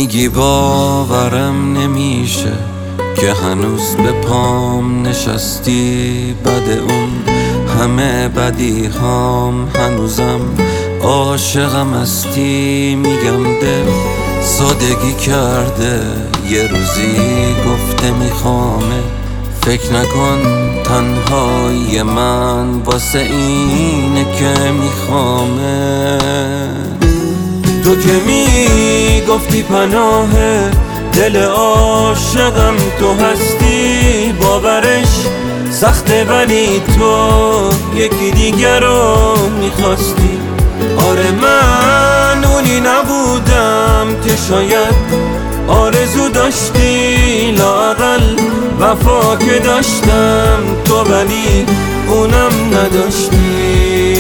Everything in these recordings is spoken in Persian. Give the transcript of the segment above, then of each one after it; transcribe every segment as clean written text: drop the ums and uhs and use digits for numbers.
میگی باورم نمیشه که هنوز به پام نشستی، بعد اون همه بدی هام هنوزم عاشقم هستی. میگم دل سادگی کرده، یه روزی گفته میخوامه. فکر نکن تنهایی من واسه اینه که میخوامه. تو که میگفتی پناه دل عاشقم تو هستی، باورش سخته ولی تو یکی دیگر رو میخواستی. آره من اونی نبودم که شاید آرزو داشتی، لااقل وفا که داشتم تو ولی اونم نداشتی.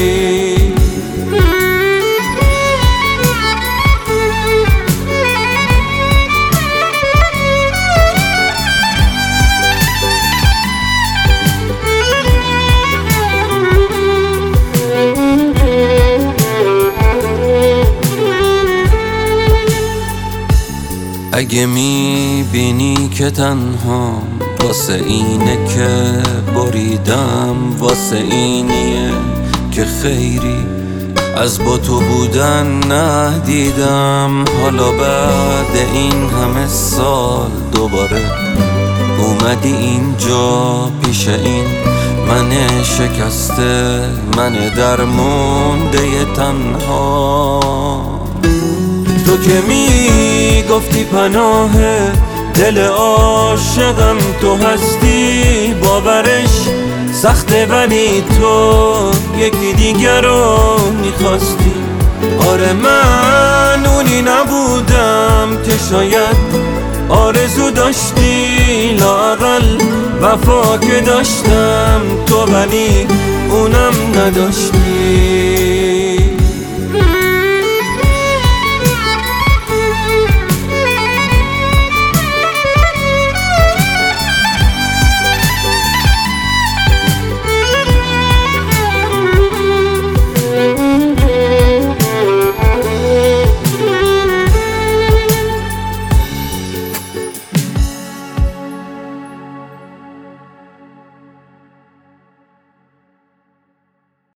اگه میبینی که تنها واسه اینه که بریدم، واسه اینیه که خیری از با تو بودن ندیدم. حالا بعد این همه سال دوباره اومدی اینجا پیش این من شکسته، من درمونده تنها. تو که میگفتی پناه دل عاشقم تو هستی، باورش سخته ولی تو یکی دیگر رو میخواستی. آره من اونی نبودم که شاید آرزو داشتی، لااقل وفا که داشتم تو ولی اونم نداشتی.